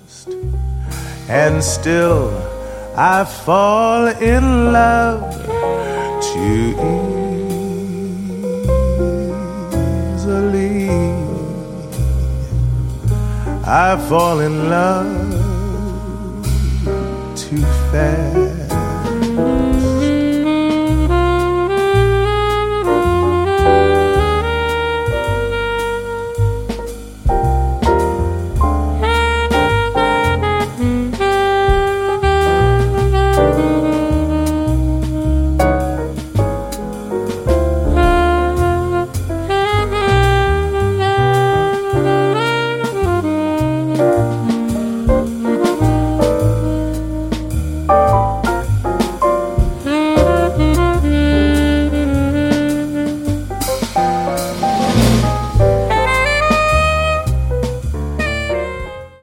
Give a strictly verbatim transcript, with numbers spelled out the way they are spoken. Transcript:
and still I fall in love too easily. I fall in love too fast.